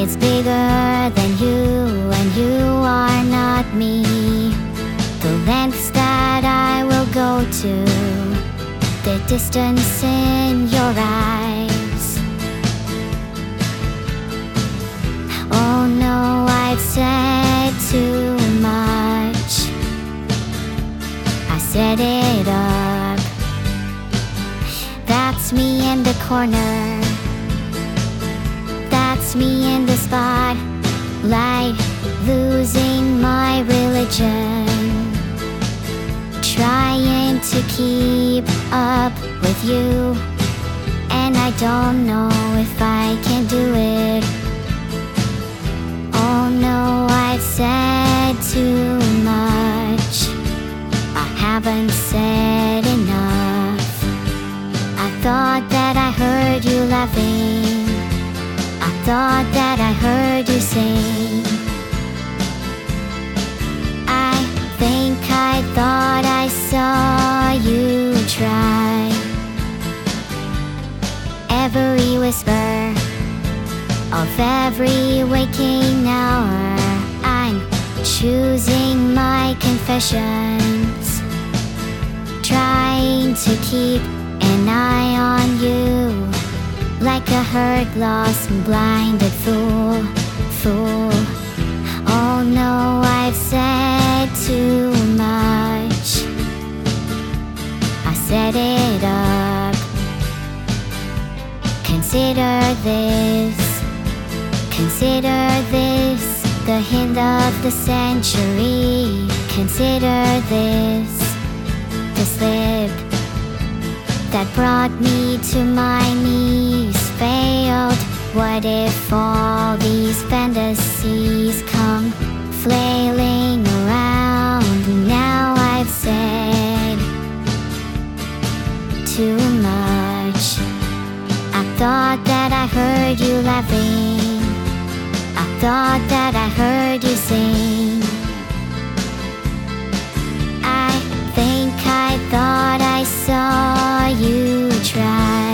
It's bigger than you, and you are not me. The lengths that I will go to, the distance in your eyes. Oh no, I've said too much. I set it up. That's me in the corner. That's me in the spotlight, losing my religion, trying to keep up with you, and I don't know if I can do it. Oh no, I've said too much. I haven't said enough. I thought that I heard you laughing. I thought that I heard you sing. I think I thought I saw you try. Every whisper of every waking hour, I'm choosing my confessions, trying to keep an eye on you, like a hurt, lost, and blinded fool. Oh no, I've said too much. I set it up. Consider this the hint of the century. Consider this the slip that brought me to my knees failed. What if all these fantasies come flailing around? Now I've said too much. I thought that I heard you laughing. I thought that I heard you sing. I think I thought I saw you try.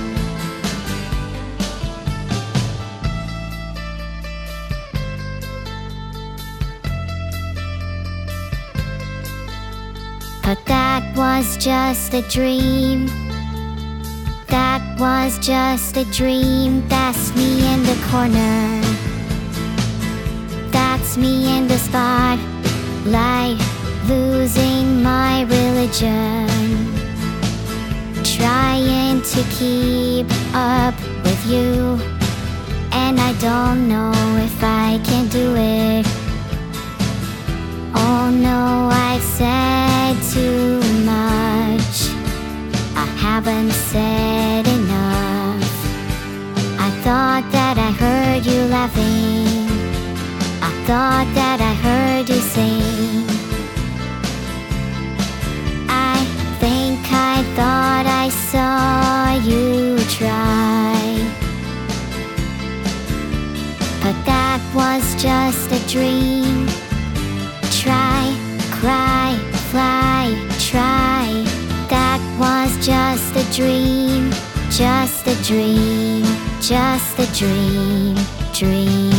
But that was just a dream. That was just a dream. That's me in the corner. That's me in the spotlight, losing my religion, trying to keep up with you, and I don't know if I can do it. Oh no, I've said too much. I haven't said enough. I thought that I heard you laughing. I thought that I heard you sing. I think I thought I saw you try. But that was just a dream. Try, cry, fly, try. That was just a dream. Just a dream. Just a dream. Dream.